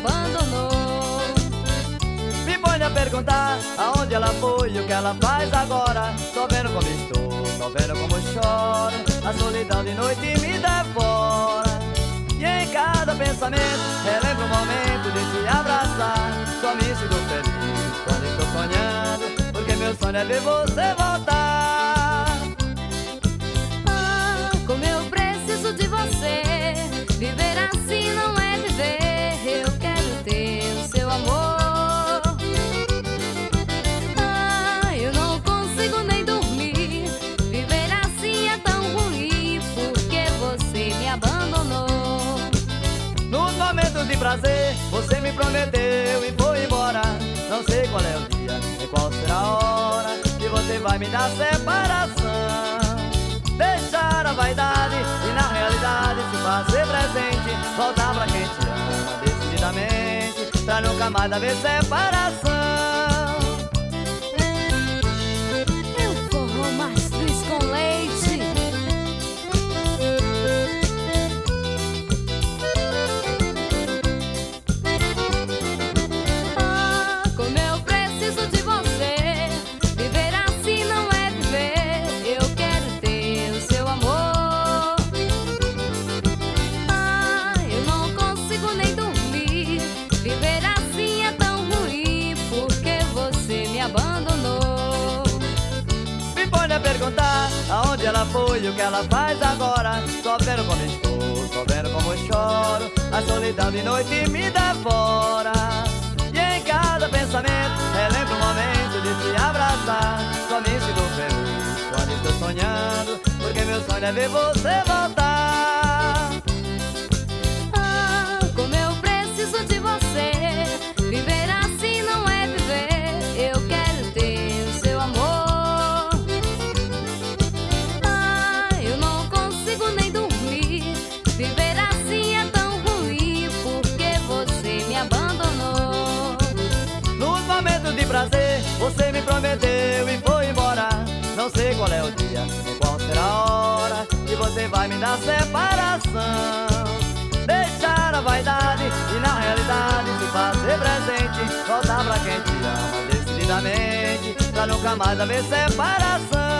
abandonou. Me põe a perguntar aonde ela foi e o que ela faz agora. Tô vendo como estou, tô vendo como choro. A solidão de noite me devora. E em cada pensamento relembro o momento de te abraçar. Só me sinto feliz quando estou sonhando, porque meu sonho é ver você voltar. Ah, como eu preciso de você. Viver assim não é viver. Eu quero ter o seu amor. Ah, eu não consigo nem dormir. Viver assim é tão ruim, porque você me abandonou. Nos momentos de prazer, você me prometeu e foi embora. Não sei qual é o dia, nem qual será a hora que você vai me dar separação. Deixar a vaidade e na realidade se fazer presente. Voltar pra quem te ama decididamente, pra nunca mais haver separação. Eu forro mastruz com leite. Ah, como eu preciso de você. Viver assim não é viver. Eu quero ter o seu amor. Ah, eu não consigo nem dormir. Viver assim é tão ruim, porque você me abandonou. Me põe a perguntar aonde ela foi e o que ela faz agora. Tô vendo como estou, tô vendo como choro. A solidão de noite me devora. E em cada pensamento relembro o momento de te abraçar. Só me sinto feliz quando estou sonhando, porque meu sonho é ver você voltar. Ah, como eu preciso de você. Viver assim não é viver. Eu quero ter o seu amor. Ah, eu não consigo nem dormir. Viver assim é tão ruim, porque você me abandonou. Nos momentos de prazer, você me prometeu e foi embora. Não sei qual é o dia, nem qual será a hora que você vai me dar separação. Deixar a vaidade e na realidade se fazer presente. Voltar pra quem te ama decididamente, pra nunca mais haver separação.